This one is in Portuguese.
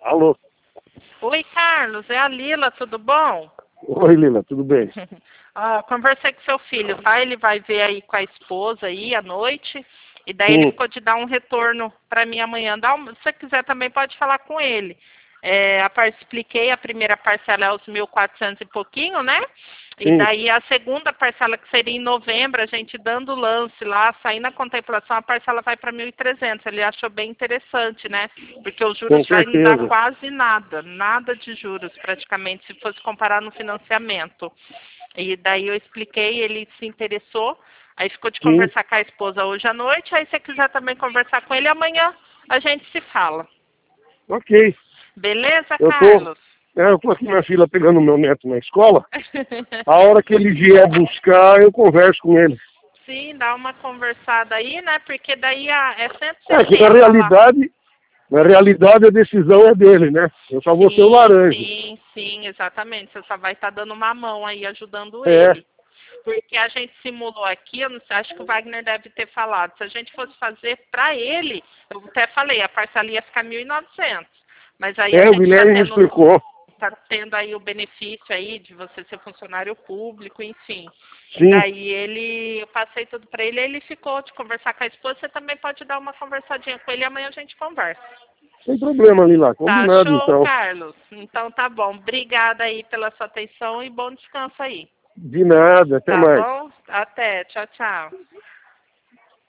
Alô? Oi, Carlos, é a Lila, tudo bom? Oi, Lila, tudo bem? Conversei com seu filho, tá? Ele vai ver aí com a esposa aí à noite. E daí ele ficou de dar um retorno para mim amanhã. Se você quiser também pode falar com ele. Expliquei, a primeira parcela é os 1.400 e pouquinho, né? E daí a segunda parcela, que seria em novembro, a gente dando o lance lá, saindo a contemplação, a parcela vai para 1.300. Ele achou bem interessante, né? Porque os juros vai não dar quase nada, nada de juros praticamente, se fosse comparar no financiamento. E daí eu expliquei, ele se interessou, aí ficou de conversar com a esposa hoje à noite, aí se você quiser também conversar com ele, amanhã a gente se fala. Ok. Beleza, Carlos? Eu tô aqui, minha filha, pegando meu neto na escola. A hora que ele vier buscar, eu converso com ele. Sim, dá uma conversada aí, né? Porque daí é sempre que na realidade a decisão é dele, né? Eu só vou ser o laranja. Sim, exatamente. Você só vai estar dando uma mão aí, ajudando ele. Porque a gente simulou aqui, eu não sei, acho que o Wagner deve ter falado. Se a gente fosse fazer para ele, eu até falei, a parcela ia ficar 1.900. Mas aí a o gente Guilherme me explicou. Tá tendo aí o benefício aí de você ser funcionário público, enfim. Sim. Daí eu passei tudo para ele, ele ficou de conversar com a esposa, você também pode dar uma conversadinha com ele e amanhã a gente conversa. Sem problema, Lila, combinado. Tá show, então. Carlos? Então tá bom. Obrigada aí pela sua atenção e bom descanso aí. De nada, até mais. Tá bom? Até, tchau, tchau.